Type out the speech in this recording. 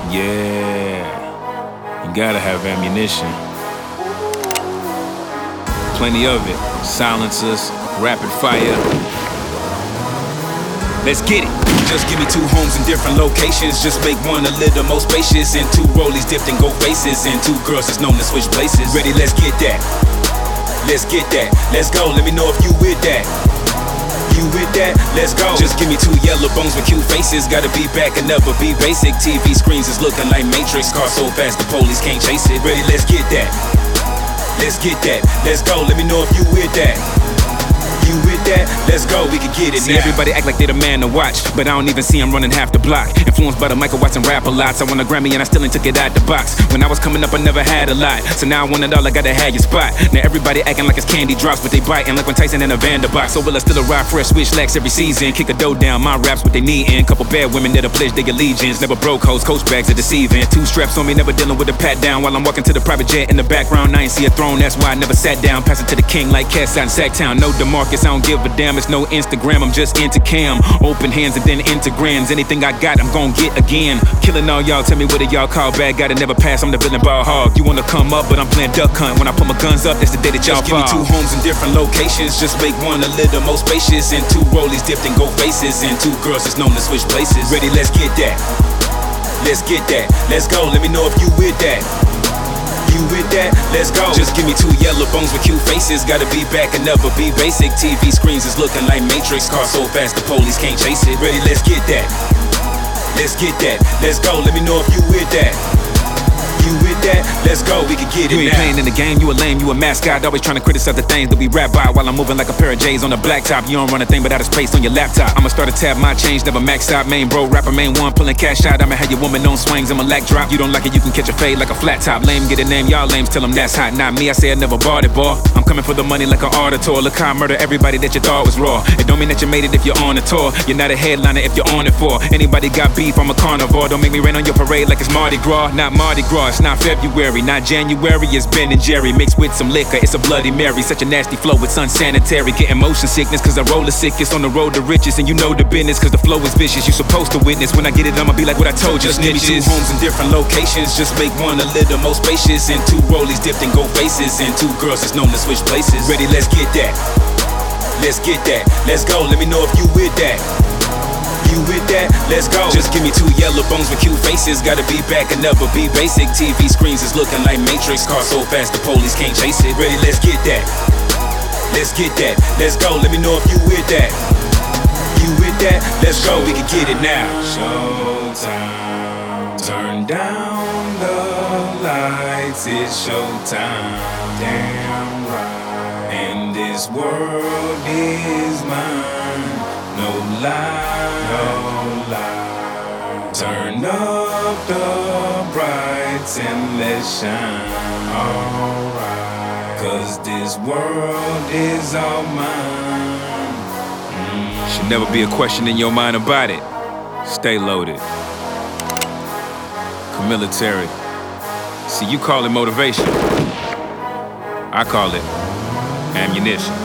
Yeah, you gotta have ammunition. Plenty of it. Silencers, rapid fire. Let's get it. Just give me 2 homes in different locations. Just make one a little more spacious. And 2 rollies dipped and go faces. And 2 girls that's known to switch places. Ready, let's get that. Let's get that. Let's go, let me know if you with that. You with that? Let's go. Just give me 2 yellow bones with cute faces. Gotta be back and never be basic. TV screens is looking like Matrix. Car so fast the police can't chase it. Ready, let's get that. Let's get that. Let's go, let me know if you with that. You with that? Let's go, we can get it See, now. everybody act like they the man to watch, but I don't even see him running half the block. Influenced by the Michael Watson rap a lot. I won a Grammy and I still ain't took it out the box. When I was coming up, I never had a lot. So now I want it all, I gotta have your spot. Now everybody acting like it's candy drops, but they biting like when Tyson in a Vanderbox. So will I still arrive fresh, switch lax every season? Kick a dough down, my raps what they need in. Couple bad women that'll pledge their allegiance. Never broke hoes, coach bags are deceiving. 2 straps on me, never dealing with a pat down. While I'm walking to the private jet in the background, I ain't see a throne, that's why I never sat down. Pass it to the king like cats out in Sacktown. No DeMarcus, I don't give a damn. It's no Instagram, I'm just into cam. Open hands and then integrams. Anything I got, I'm gon' get again. Killing all y'all, tell me what do y'all call bad guy that never pass, I'm the villain ball hog. You wanna come up, but I'm playing duck hunt. When I put my guns up, that's the day that y'all fall. Just give me 2 homes in different locations. Just make one a little more spacious. And 2 rollies dipped and go faces. And 2 girls that's known to switch places. Ready, let's get that. Let's get that. Let's go, let me know if you with that. You with that? Let's go. Just give me 2 yellow bones with cute faces. Gotta be back and never be basic. TV screens is looking like Matrix. Car so fast the police can't chase it. Ready, let's get that. Let's get that. Let's go, let me know if you with that. You with that? Let's go, we can get it You ain't now. playing in the game, you a lame, you a mascot. Always trying to criticize the things that we rap by. While I'm moving like a pair of J's on the blacktop. You don't run a thing but out of space on your laptop. I'ma start a tab, my change, never max out. Main bro, rapper, main one, pulling cash out. I'ma have your woman on swings, I'ma lack drop. You don't like it, you can catch a fade like a flat top. Lame, get a name, y'all lames, tell them that's hot. Not me, I say I never bought it, boy. I'm coming for the money like an auditor. Look how I murder everybody that you thought was raw. It don't mean that you made it if you're on a tour. You're not a headliner if you're on it for. Anybody got beef, I'm a carnivore. Don't make me rain on your parade like it's Mardi Gras. Not Mardi Gras, it's not February, not January, it's Ben and Jerry. Mixed with some liquor, it's a Bloody Mary. Such a nasty flow, it's unsanitary. Getting motion sickness cause I roll the sickest. On the road to riches and you know the business cause the flow is vicious. You supposed to witness, when I get it I'ma be like what I told you. Just give me 2 homes in different locations. Just make one a little more spacious. And 2 rollies dipped and go faces. And 2 girls that's known to switch places. Ready, let's get that. Let's get that. Let's go, let me know if you with that. You with that? Let's go. Just give me 2 yellow bones with cute faces. Gotta be back and never be basic. TV screens is looking like Matrix. Car so fast the police can't chase it. Ready, let's get that. Let's get that. Let's go, let me know if you with that. You with that? Let's go, we can get it now. Showtime. Turn down the lights, it's showtime. Damn right. And this world is mine. No lie, no lie. Turn up the brights and let's shine. Alright. Cause this world is all mine. Should never be a question in your mind about it. Stay loaded. Military. See, you call it motivation. I call it ammunition.